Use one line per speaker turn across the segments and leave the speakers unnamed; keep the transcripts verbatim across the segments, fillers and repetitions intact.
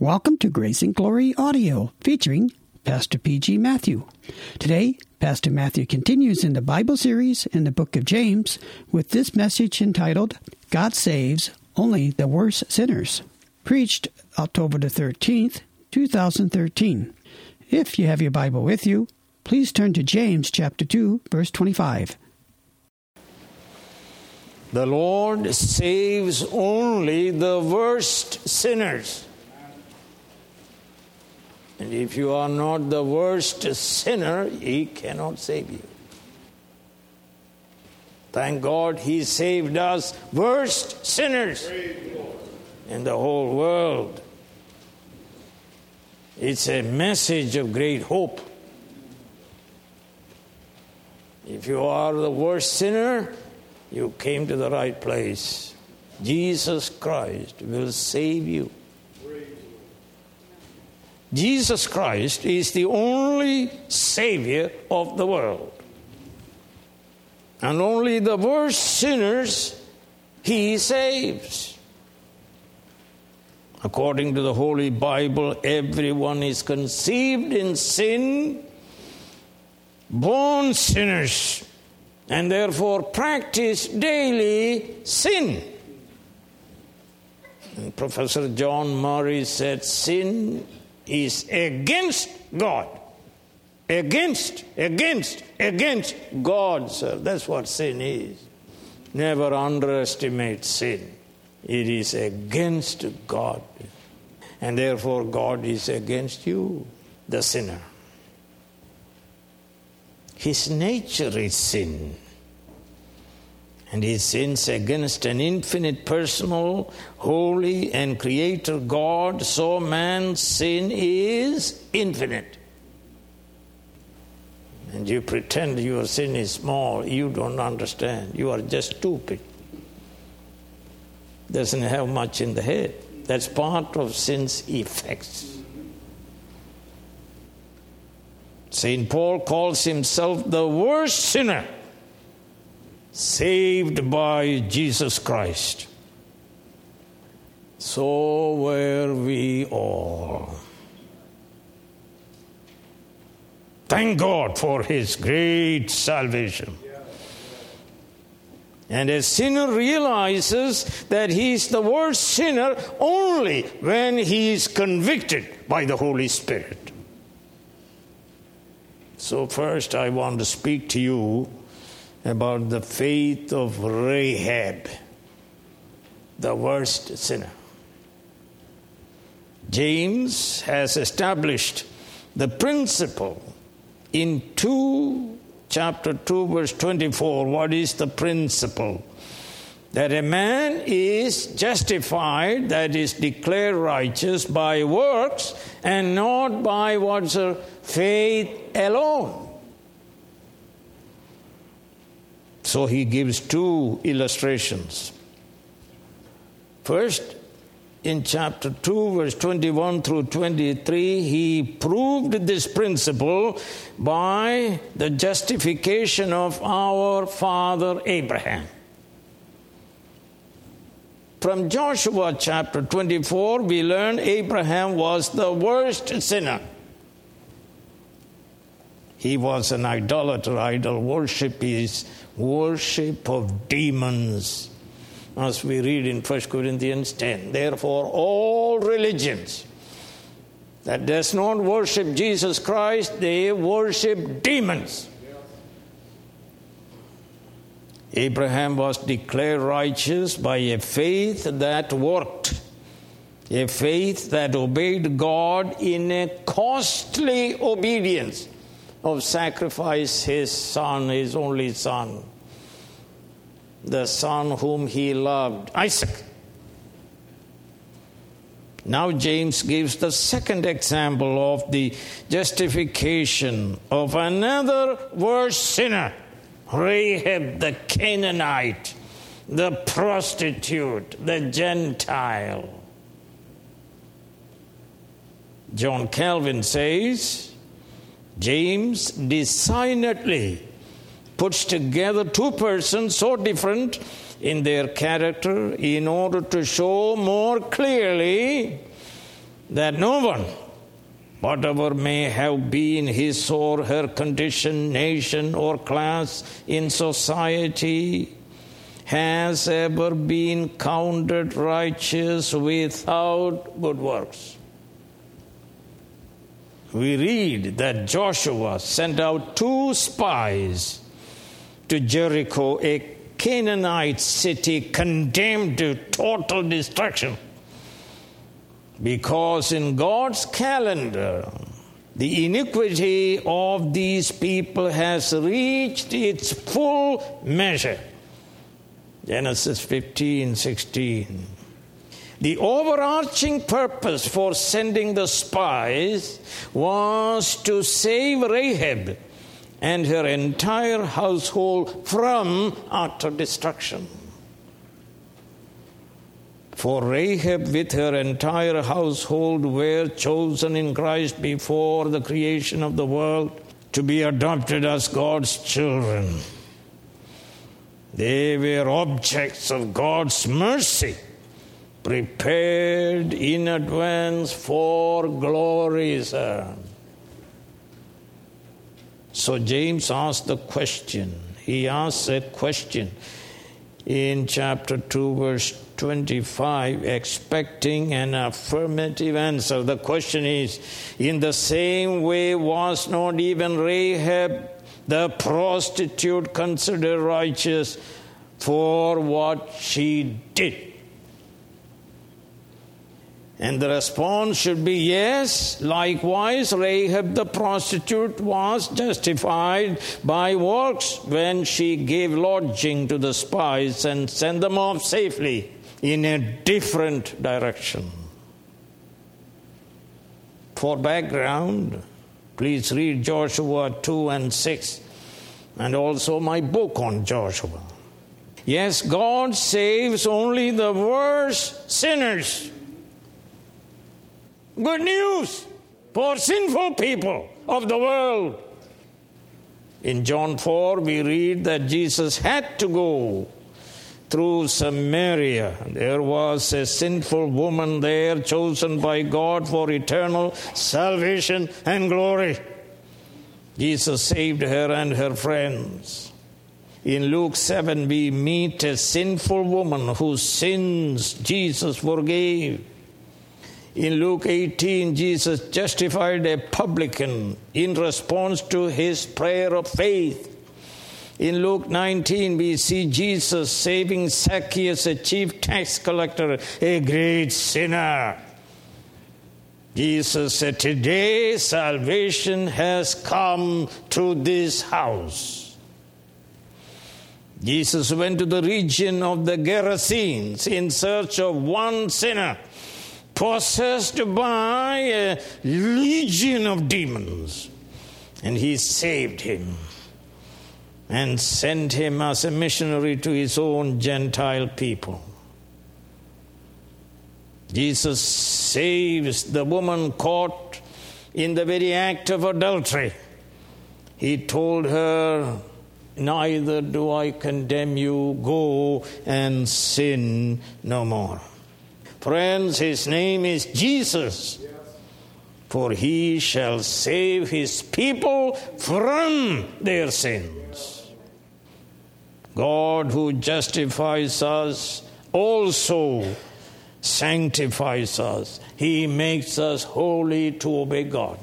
Welcome to Grace and Glory Audio, featuring Pastor P G. Matthew. Today, Pastor Matthew continues in the Bible series in the book of James with this message entitled, God Saves Only the Worst Sinners, preached October the thirteenth, two thousand thirteen. If you have your Bible with you, please turn to James chapter two, verse twenty-five.
The Lord saves only the worst sinners. And if you are not the worst sinner, He cannot save you. Thank God He saved us, worst sinners in the whole world. It's a message of great hope. If you are the worst sinner, you came to the right place. Jesus Christ will save you. Jesus Christ is the only Savior of the world. And only the worst sinners He saves. According to the Holy Bible, everyone is conceived in sin, born sinners, and therefore practice daily sin. And Professor John Murray said, sin is against God. Against, against, against God, sir. That's what sin is. Never underestimate sin. It is against God. And therefore God is against you, the sinner. His nature is sin. And He sins against an infinite, personal, holy, and creator God, so man's sin is infinite. And you pretend your sin is small, you don't understand. You are just stupid. Doesn't have much in the head. That's part of sin's effects. Saint Paul calls himself the worst sinner, saved by Jesus Christ. So were we all. Thank God for His great salvation. And a sinner realizes that he is the worst sinner only when he is convicted by the Holy Spirit. So first I want to speak to you about the faith of Rahab, the worst sinner. James has established the principle in two, chapter two, verse twenty-four. What is the principle? That a man is justified, that is declared righteous by works and not by what's her faith alone. So he gives two illustrations. First, in chapter two, verse twenty-one through twenty-three, he proved this principle by the justification of our father Abraham. From Joshua chapter twenty-four, we learn Abraham was the worst sinner. He was an idolater. Idol worship is worship of demons, as we read in First Corinthians ten. Therefore, all religions that does not worship Jesus Christ, they worship demons. Abraham was declared righteous by a faith that worked, a faith that obeyed God in a costly obedience of sacrifice his son, his only son, the son whom he loved, Isaac. Now James gives the second example of the justification of another worse sinner, Rahab the Canaanite, the prostitute, the Gentile. John Calvin says, James designedly puts together two persons so different in their character in order to show more clearly that no one, whatever may have been his or her condition, nation, or class in society, has ever been counted righteous without good works. We read that Joshua sent out two spies to Jericho, a Canaanite city condemned to total destruction, because in God's calendar, the iniquity of these people has reached its full measure. Genesis fifteen sixteen. The overarching purpose for sending the spies was to save Rahab and her entire household from utter destruction. For Rahab with her entire household were chosen in Christ before the creation of the world to be adopted as God's children. They were objects of God's mercy, prepared in advance for glory, sir. So James asked the question. He asks a question in chapter two, verse twenty-five, expecting an affirmative answer. The question is, in the same way was not even Rahab the prostitute considered righteous for what she did? And the response should be yes. Likewise, Rahab the prostitute was justified by works when she gave lodging to the spies and sent them off safely in a different direction. For background, please read Joshua two and six and also my book on Joshua. Yes, God saves only the worst sinners. Good news for sinful people of the world. In John four, we read that Jesus had to go through Samaria. There was a sinful woman there chosen by God for eternal salvation and glory. Jesus saved her and her friends. In Luke seven, we meet a sinful woman whose sins Jesus forgave. In Luke eighteen, Jesus justified a publican in response to his prayer of faith. In Luke nineteen, we see Jesus saving Zacchaeus, a chief tax collector, a great sinner. Jesus said, today salvation has come to this house. Jesus went to the region of the Gerasenes in search of one sinner possessed by a legion of demons. And he saved him and sent him as a missionary to his own Gentile people. Jesus saves the woman caught in the very act of adultery. He told her, neither do I condemn you, go and sin no more. Friends, his name is Jesus, for he shall save his people from their sins. God, who justifies us, also sanctifies us. He makes us holy to obey God.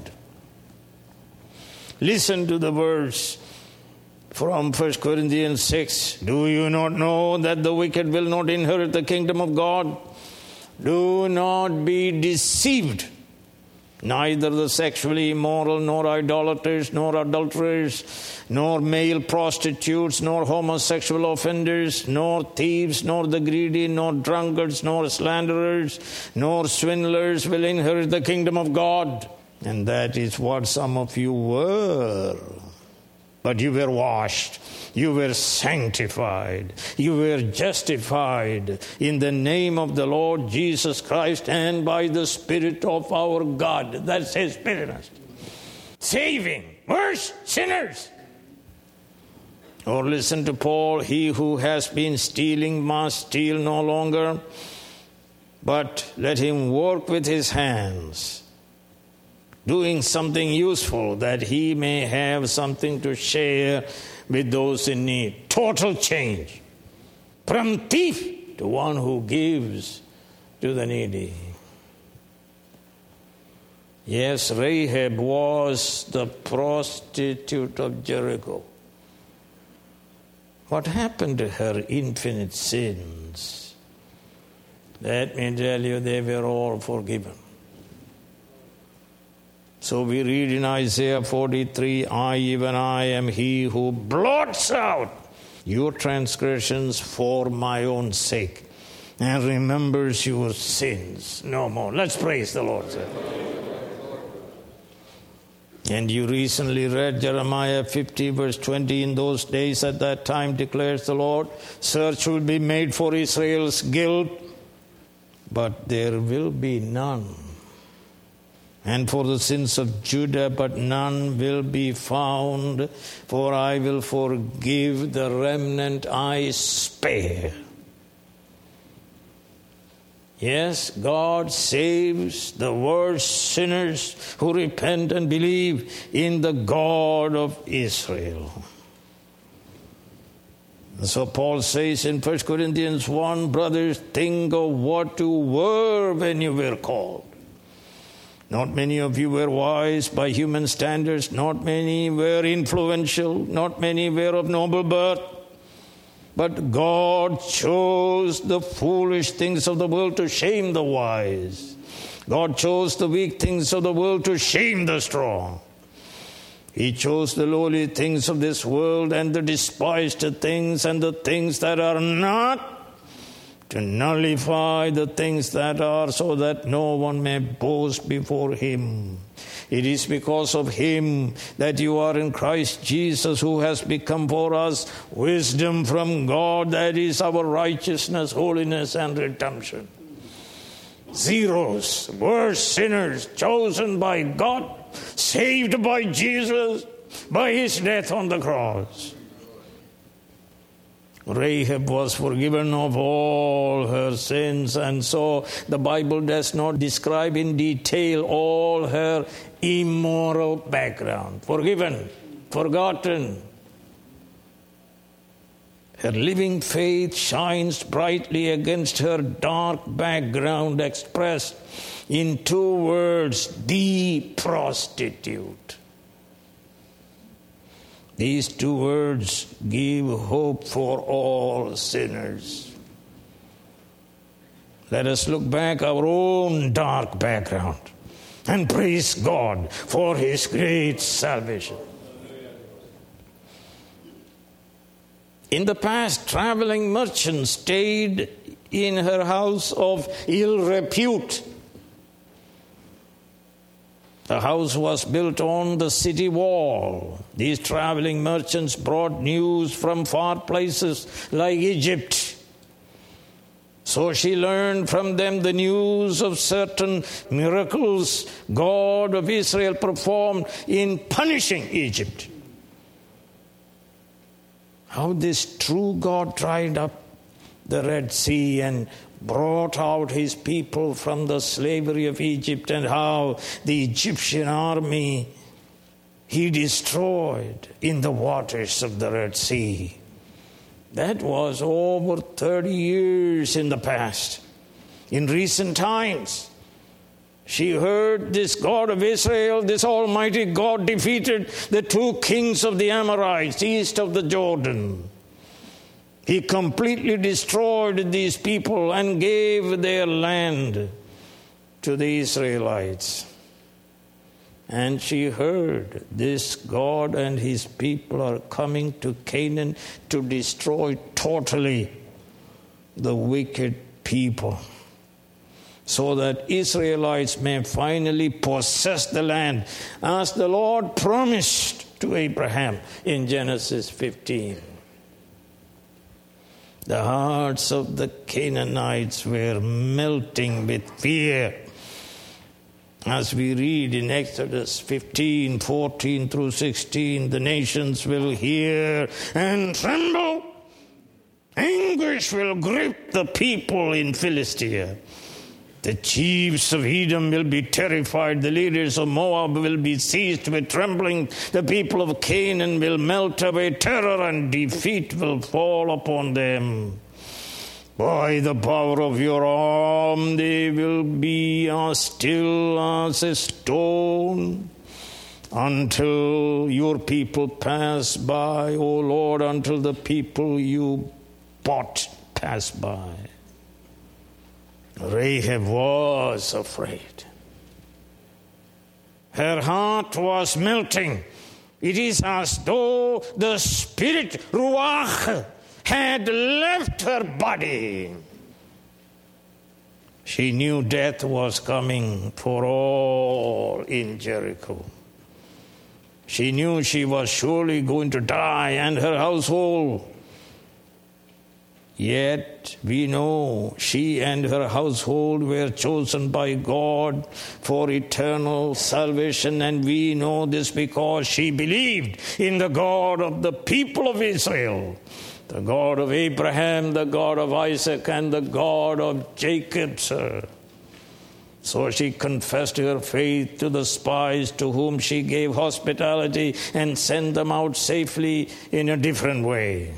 Listen to the verse from First Corinthians six. Do you not know that the wicked will not inherit the kingdom of God? Do not be deceived. Neither the sexually immoral, nor idolaters, nor adulterers, nor male prostitutes, nor homosexual offenders, nor thieves, nor the greedy, nor drunkards, nor slanderers, nor swindlers will inherit the kingdom of God. And that is what some of you were. But you were washed, you were sanctified, you were justified in the name of the Lord Jesus Christ and by the Spirit of our God. That's His Spirit. Saving worse sinners. Or listen to Paul, he who has been stealing must steal no longer, but let him work with his hands, doing something useful that he may have something to share with those in need. Total change. From thief to one who gives to the needy. Yes, Rahab was the prostitute of Jericho. What happened to her infinite sins? Let me tell you, they were all forgiven. So we read in Isaiah forty-three, I, even I, am he who blots out your transgressions for my own sake and remembers your sins no more. Let's praise the Lord, sir. And you recently read Jeremiah fifty, verse twenty. In those days at that time, declares the Lord, search will be made for Israel's guilt, but there will be none. And for the sins of Judah, but none will be found. For I will forgive the remnant I spare. Yes, God saves the worst sinners who repent and believe in the God of Israel. So Paul says in First Corinthians one, brothers, think of what you were when you were called. Not many of you were wise by human standards. Not many were influential. Not many were of noble birth. But God chose the foolish things of the world to shame the wise. God chose the weak things of the world to shame the strong. He chose the lowly things of this world and the despised things and the things that are not, to nullify the things that are, so that no one may boast before him. It is because of him that you are in Christ Jesus, who has become for us wisdom from God, that is our righteousness, holiness, and redemption. Zeros, worst sinners, chosen by God, saved by Jesus, by his death on the cross. Rahab was forgiven of all her sins, and so the Bible does not describe in detail all her immoral background. Forgiven, forgotten. Her living faith shines brightly against her dark background, expressed in two words, the prostitute. These two words give hope for all sinners. Let us look back our own dark background and praise God for his great salvation. In the past, traveling merchants stayed in her house of ill repute. The house was built on the city wall. These traveling merchants brought news from far places like Egypt. So she learned from them the news of certain miracles God of Israel performed in punishing Egypt. How this true God dried up the Red Sea and brought out his people from the slavery of Egypt, and how the Egyptian army he destroyed in the waters of the Red Sea. That was over thirty years in the past. In recent times, she heard this God of Israel, this Almighty God, defeated the two kings of the Amorites east of the Jordan. He completely destroyed these people and gave their land to the Israelites. And she heard this God and his people are coming to Canaan to destroy totally the wicked people, so that Israelites may finally possess the land, as the Lord promised to Abraham in Genesis fifteen. The hearts of the Canaanites were melting with fear. As we read in Exodus fifteen, fourteen through sixteen, the nations will hear and tremble. Anguish will grip the people in Philistia. The chiefs of Edom will be terrified. The leaders of Moab will be seized with trembling. The people of Canaan will melt away. Terror and defeat will fall upon them. By the power of your arm, they will be as still as a stone until your people pass by, O Lord, until the people you bought pass by. Rahab was afraid. Her heart was melting. It is as though the spirit, Ruach, had left her body. She knew death was coming for all in Jericho. She knew she was surely going to die, and her household. Yet we know she and her household were chosen by God for eternal salvation, and we know this because she believed in the God of the people of Israel, the God of Abraham, the God of Isaac, and the God of Jacob, sir. So she confessed her faith to the spies to whom she gave hospitality and sent them out safely in a different way.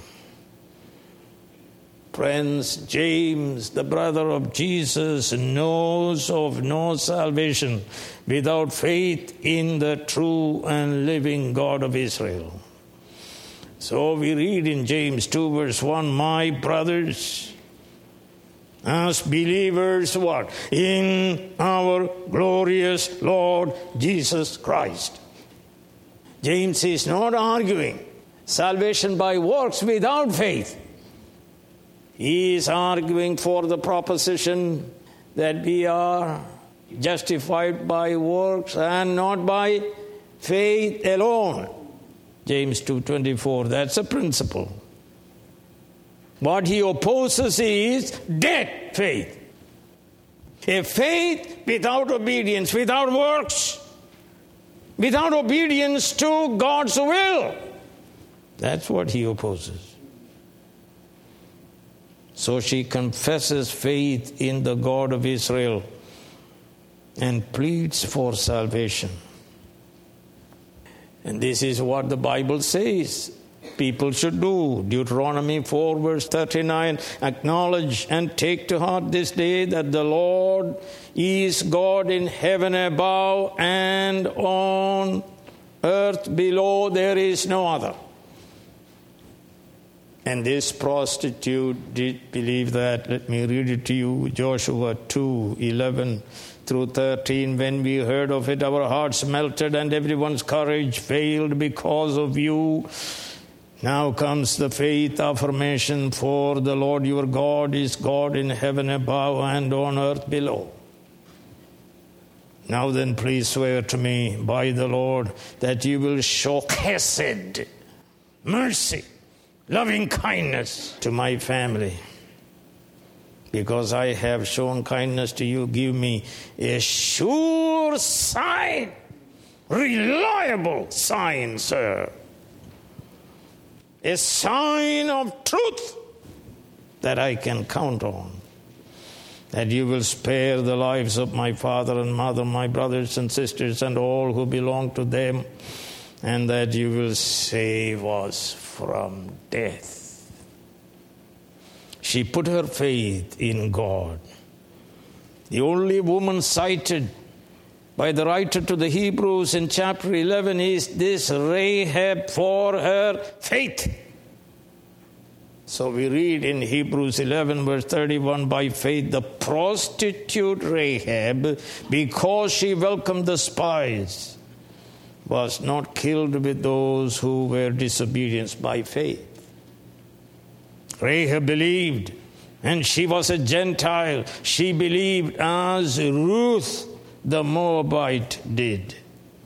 Friends, James, the brother of Jesus, knows of no salvation without faith in the true and living God of Israel. So we read in James two verse one, my brothers, as believers, what? In our glorious Lord Jesus Christ. James is not arguing salvation by works without faith. He is arguing for the proposition that we are justified by works and not by faith alone. James two twenty-four, that's a principle. What he opposes is dead faith. A faith without obedience, without works, without obedience to God's will. That's what he opposes. So she confesses faith in the God of Israel and pleads for salvation. And this is what the Bible says people should do. Deuteronomy four verse thirty-nine, acknowledge and take to heart this day that the Lord is God in heaven above and on earth below. There is no other. And this prostitute did believe that. Let me read it to you. Joshua two eleven through thirteen. When we heard of it, our hearts melted and everyone's courage failed because of you. Now comes the faith affirmation, for the Lord your God is God in heaven above and on earth below. Now then, please swear to me by the Lord that you will show chesed, mercy, loving kindness to my family. Because I have shown kindness to you, give me a sure sign, reliable sign, sir. A sign of truth that I can count on. That you will spare the lives of my father and mother, my brothers and sisters, and all who belong to them, and that you will save us from death. She put her faith in God. The only woman cited by the writer to the Hebrews in chapter eleven is this Rahab for her faith. So we read in Hebrews eleven verse thirty-one, by faith the prostitute Rahab, because she welcomed the spies, was not killed with those who were disobedient by faith. Rahab believed, and she was a Gentile. She believed as Ruth the Moabite did.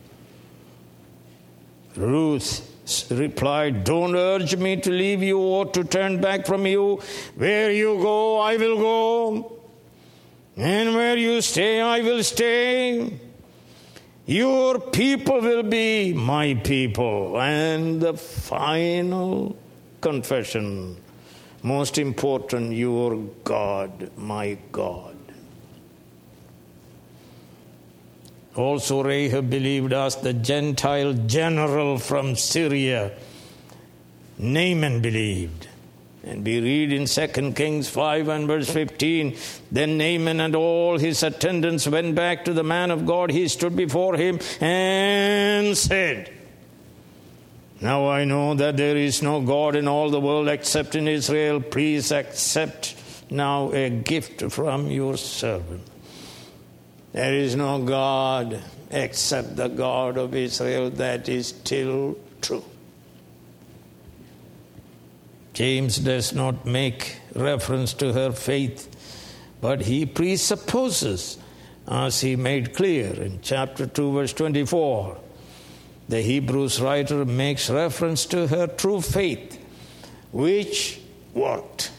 Ruth replied, don't urge me to leave you or to turn back from you. Where you go, I will go. And where you stay, I will stay. Your people will be my people. And the final confession, most important, your God, my God. Also Rahab believed as the Gentile general from Syria, Naaman, believed. And we read in Second Kings five and verse fifteen, then Naaman and all his attendants went back to the man of God. He stood before him and said, now I know that there is no God in all the world except in Israel. Please accept now a gift from your servant. There is no God except the God of Israel. That is still true. James does not make reference to her faith, but he presupposes, as he made clear in chapter two, verse twenty-four, the Hebrews writer makes reference to her true faith, which worked.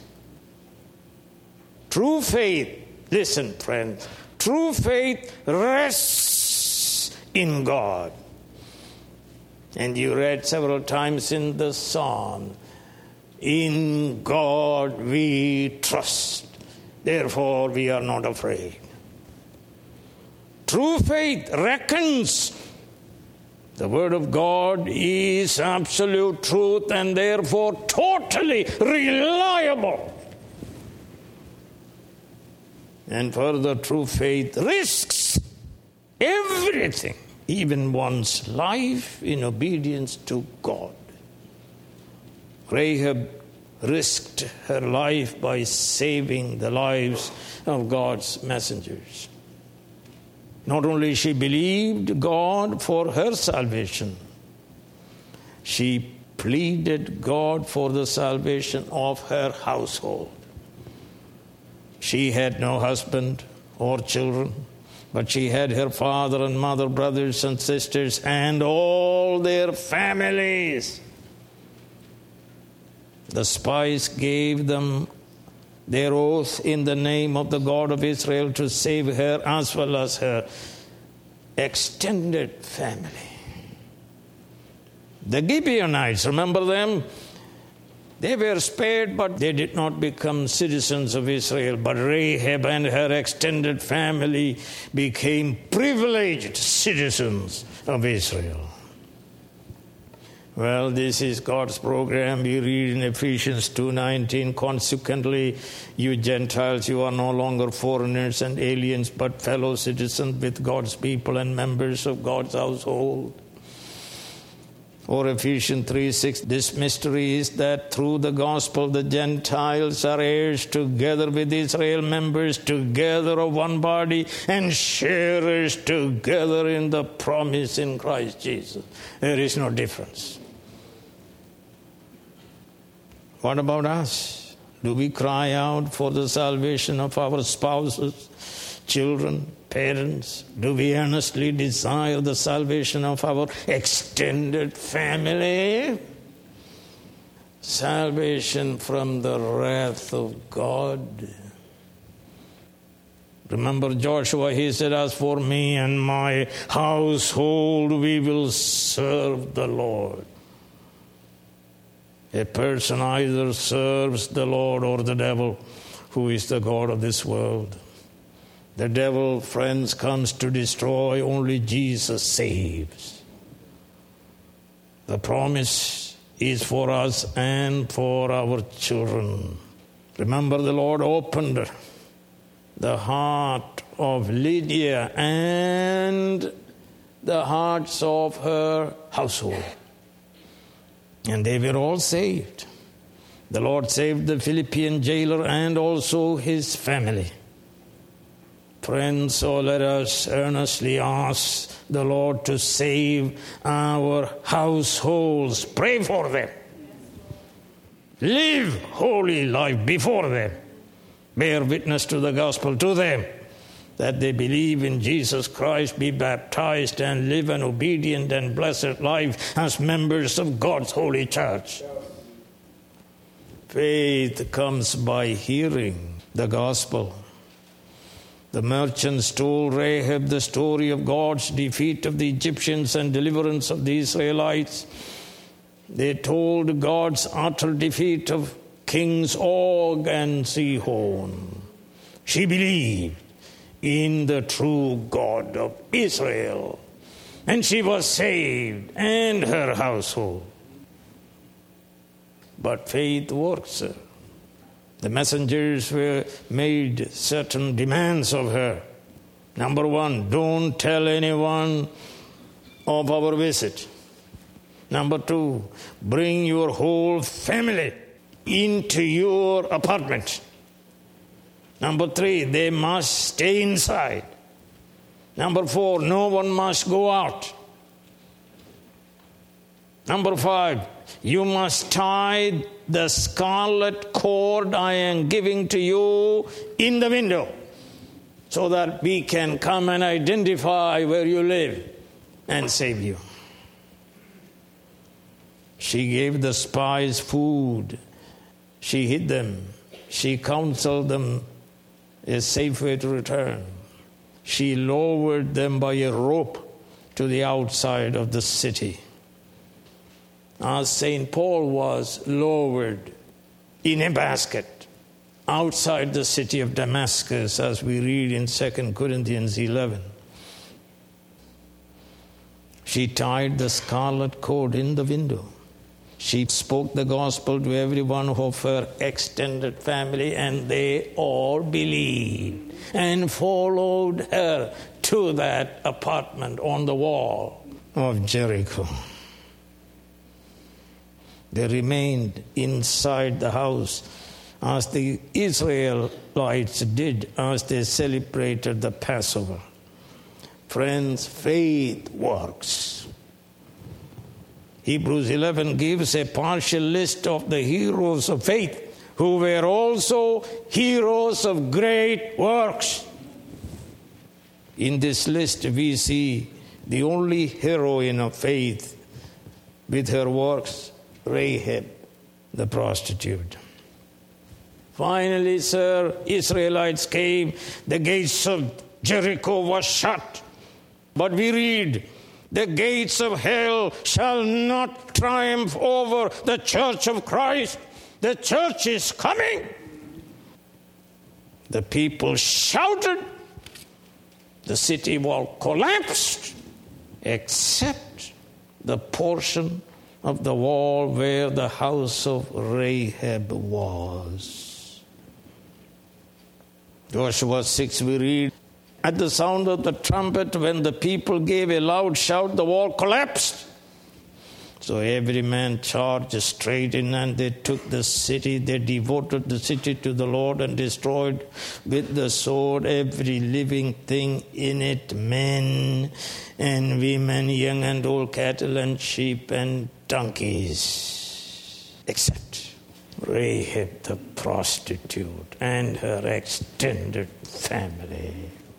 True faith, listen friends, true faith rests in God. And you read several times in the psalm, in God we trust, therefore we are not afraid. True faith reckons the word of God is absolute truth and therefore totally reliable. And further, true faith risks everything, even one's life, in obedience to God. Rahab risked her life by saving the lives of God's messengers. Not only she believed God for her salvation, she pleaded God for the salvation of her household. She had no husband or children, but she had her father and mother, brothers and sisters, and all their families. The spies gave them their oath in the name of the God of Israel to save her as well as her extended family. The Gibeonites, remember them? They were spared, but they did not become citizens of Israel. But Rahab and her extended family became privileged citizens of Israel. Well, this is God's program. We read in Ephesians two nineteen, consequently, you Gentiles, you are no longer foreigners and aliens, but fellow citizens with God's people and members of God's household. Or Ephesians three six, this mystery is that through the gospel the Gentiles are heirs together with Israel, members together of one body, and sharers together in the promise in Christ Jesus. There is no difference. What about us? Do we cry out for the salvation of our spouses, children, parents? Do we earnestly desire the salvation of our extended family? Salvation from the wrath of God. Remember Joshua, he said, as for me and my household, we will serve the Lord. A person either serves the Lord or the devil, who is the God of this world. The devil, friends, comes to destroy. Only Jesus saves. The promise is for us and for our children. Remember, the Lord opened the heart of Lydia and the hearts of her household. And they were all saved. The Lord saved the Philippian jailer and also his family. Friends, so let us earnestly ask the Lord to save our households. Pray for them. Live holy life before them. Bear witness to the gospel to them, that they believe in Jesus Christ, be baptized, and live an obedient and blessed life as members of God's holy church. Faith comes by hearing the gospel. The merchants told Rahab the story of God's defeat of the Egyptians and deliverance of the Israelites. They told God's utter defeat of Kings Og and Sihon. She believed in the true God of Israel. And she was saved, and her household. But faith works. The messengers were made certain demands of her. Number one, don't tell anyone of our visit. Number two, bring your whole family into your apartment. Number three, they must stay inside. Number four, no one must go out. Number five, you must tie the scarlet cord I am giving to you in the window so that we can come and identify where you live and save you. She gave the spies food. She hid them. She counseled them a safe way to return. She lowered them by a rope to the outside of the city. As Saint Paul was lowered in a basket outside the city of Damascus, as we read in Second Corinthians eleven. She tied the scarlet cord in the window. She spoke the gospel to everyone of her extended family, and they all believed and followed her to that apartment on the wall of Jericho. They remained inside the house as the Israelites did as they celebrated the Passover. Friends, faith works. Hebrews eleven gives a partial list of the heroes of faith who were also heroes of great works. In this list we see the only heroine of faith with her works, Rahab, the prostitute. Finally, sir, Israelites came. The gates of Jericho were shut. But we read, the gates of hell shall not triumph over the church of Christ. The church is coming. The people shouted. The city wall collapsed, except the portion of the wall where the house of Rahab was. Joshua six, we read, at the sound of the trumpet, when the people gave a loud shout, the wall collapsed. So every man charged straight in, and they took the city. They devoted the city to the Lord and destroyed with the sword every living thing in it, men and women, young and old, cattle and sheep and donkeys, except Rahab the prostitute and her extended family.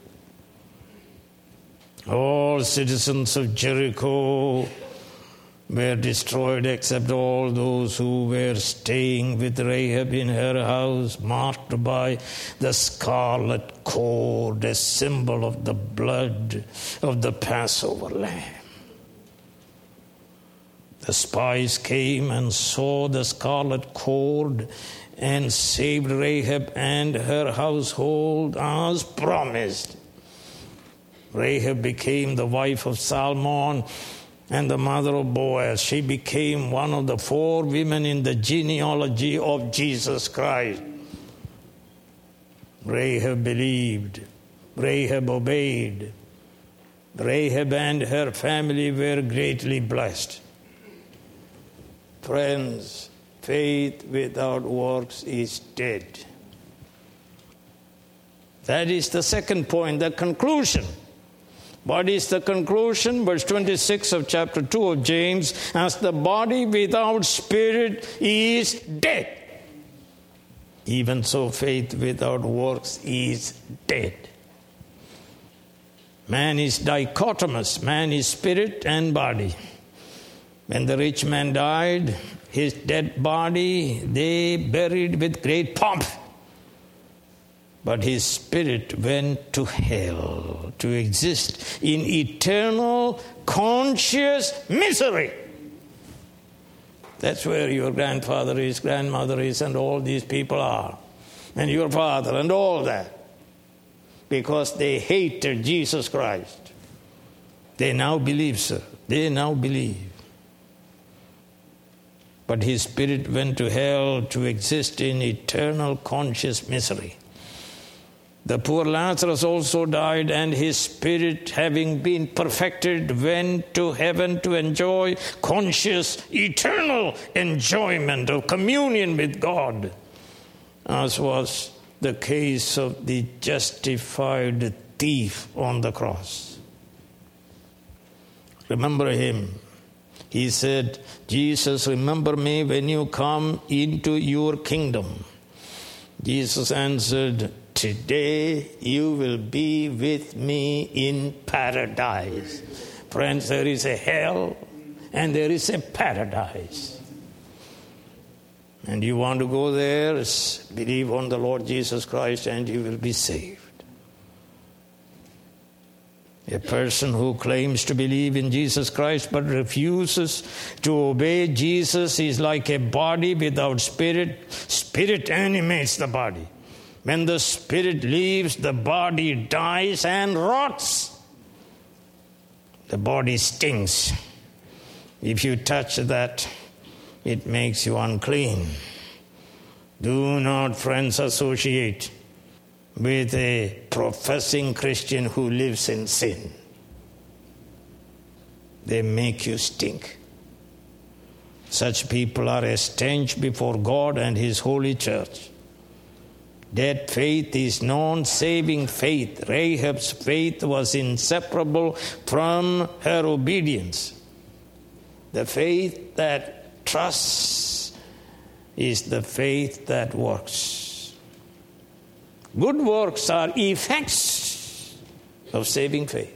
All citizens of Jericho were destroyed except all those who were staying with Rahab in her house, marked by the scarlet cord, a symbol of the blood of the Passover lamb. The spies came and saw the scarlet cord and saved Rahab and her household as promised. Rahab became the wife of Salmon and the mother of Boaz. She became one of the four women in the genealogy of Jesus Christ. Rahab believed. Rahab obeyed. Rahab and her family were greatly blessed. Friends, faith without works is dead. That is the second point, the conclusion. What is the conclusion? Verse twenty-six of chapter two of James, as the body without spirit is dead, even so faith without works is dead. Man is dichotomous. Man is spirit and body. When the rich man died, his dead body they buried with great pomp. But his spirit went to hell to exist in eternal, conscious misery. That's where your grandfather is, grandmother is, and all these people are. And your father and all that. because they hated Jesus Christ. They now believe, sir. They now believe. But his spirit went to hell to exist in eternal conscious misery. The poor Lazarus also died, and his spirit, having been perfected, went to heaven to enjoy conscious, eternal enjoyment of communion with God, as was the case of the justified thief on the cross. Remember him. He said, Jesus, remember me when you come into your kingdom. Jesus answered, today you will be with me in paradise. Friends, there is a hell and there is a paradise. And you want to go there, believe on the Lord Jesus Christ and you will be saved. A person who claims to believe in Jesus Christ but refuses to obey Jesus is like a body without spirit. Spirit animates the body. When the spirit leaves, the body dies and rots. The body stinks. If you touch that, it makes you unclean. Do not, friends, associate with a professing Christian who lives in sin. They make you stink. Such people are a stench before God and His holy church. That faith is non-saving faith. Rahab's faith was inseparable from her obedience. The faith that trusts is the faith that works. Good works are effects of saving faith.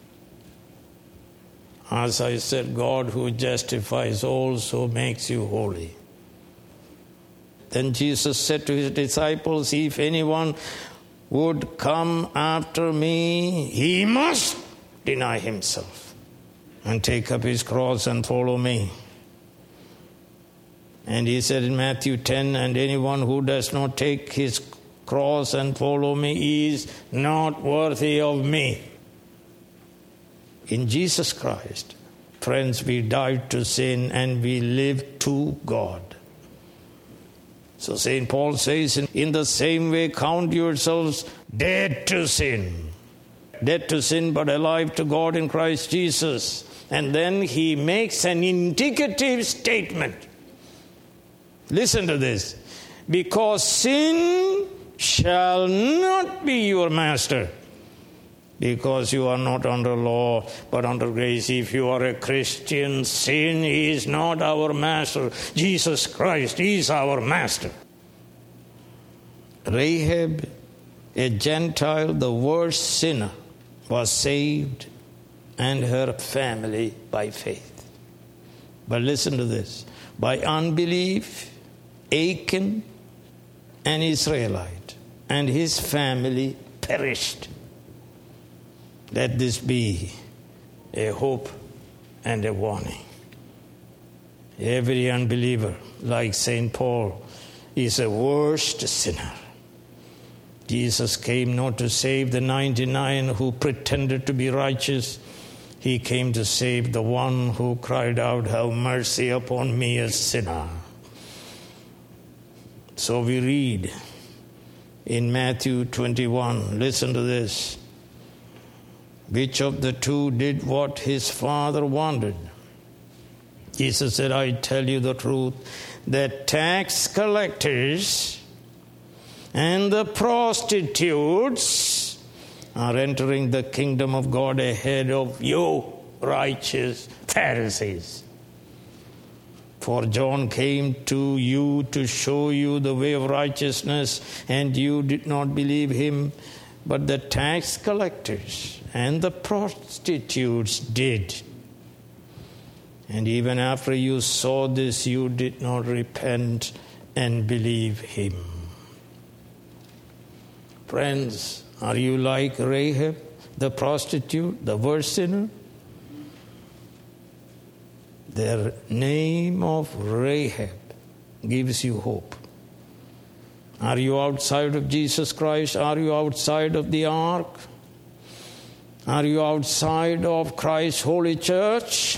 As I said, God who justifies also makes you holy. Then Jesus said to his disciples, if anyone would come after me, he must deny himself and take up his cross and follow me. And he said in Matthew ten, and anyone who does not take his cross and follow me is not worthy of me. In Jesus Christ, friends, we died to sin and we live to God. So Saint Paul says, in the same way, count yourselves dead to sin. Dead to sin, but alive to God in Christ Jesus. And then he makes an indicative statement. Listen to this. Because sin shall not be your master. Because you are not under law, but under grace. If you are a Christian, sin is not our master. Jesus Christ is our master. Rahab, a Gentile, the worst sinner, was saved and her family by faith. But listen to this. By unbelief, Achan, an Israelite, and his family perished. Let this be a hope and a warning. Every unbeliever, like Saint Paul, is a worst sinner. Jesus came not to save the ninety-nine who pretended to be righteous. He came to save the one who cried out, have mercy upon me, a sinner. So we read in Matthew twenty-one, listen to this. Which of the two did what his father wanted? Jesus said, I tell you the truth, that tax collectors and the prostitutes are entering the kingdom of God ahead of you, righteous Pharisees. For John came to you to show you the way of righteousness, and you did not believe him, but the tax collectors and the prostitutes did. And even after you saw this, you did not repent and believe him. Friends, are you like Rahab, the prostitute, the worst sinner? The name of Rahab gives you hope. Are you outside of Jesus Christ? Are you outside of the ark? Are you outside of Christ's holy church?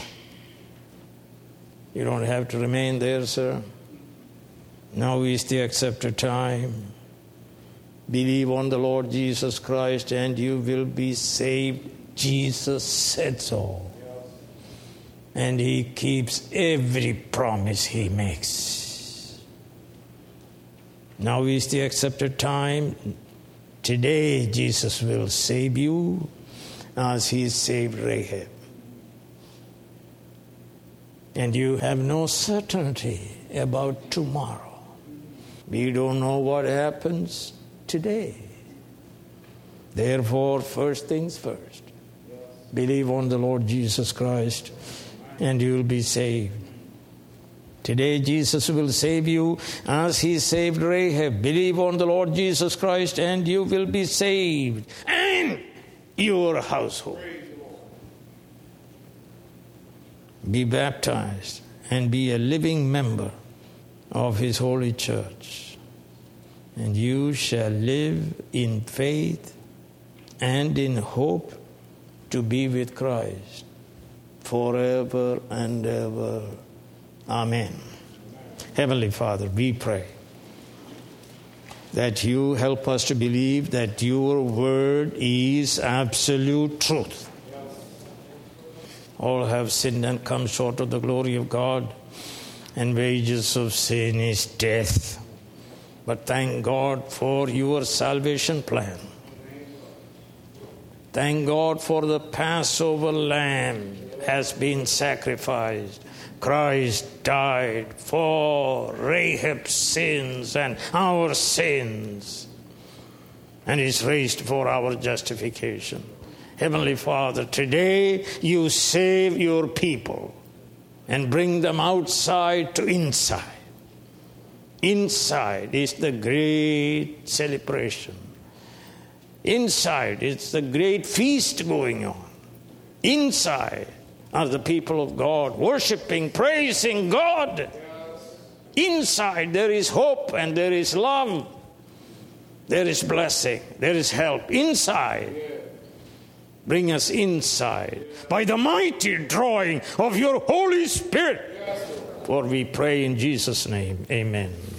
You don't have to remain there, sir. Now is the accepted time. Believe on the Lord Jesus Christ and you will be saved. Jesus said so. And he keeps every promise he makes. Now is the accepted time. Today Jesus will save you as he saved Rahab. And you have no certainty about tomorrow. We don't know what happens today. Therefore, first things first. Believe on the Lord Jesus Christ and you will be saved. Today Jesus will save you as he saved Rahab. Believe on the Lord Jesus Christ and you will be saved. And your household. Be baptized and be a living member of his holy church. And you shall live in faith and in hope to be with Christ forever and ever. Amen. Heavenly Father, we pray that you help us to believe that your word is absolute truth. All have sinned and come short of the glory of God, and wages of sin is death. But thank God for your salvation plan. Thank God for the Passover lamb has been sacrificed. Christ died for Rahab's sins and our sins, and is raised for our justification. Heavenly Father, today you save your people and bring them outside to inside. Inside is the great celebration. Inside is the great feast going on. Inside are the people of God worshiping, praising God. Inside there is hope and there is love. There is blessing. There is help. Inside. Bring us inside by the mighty drawing of your Holy Spirit. For we pray in Jesus' name. Amen.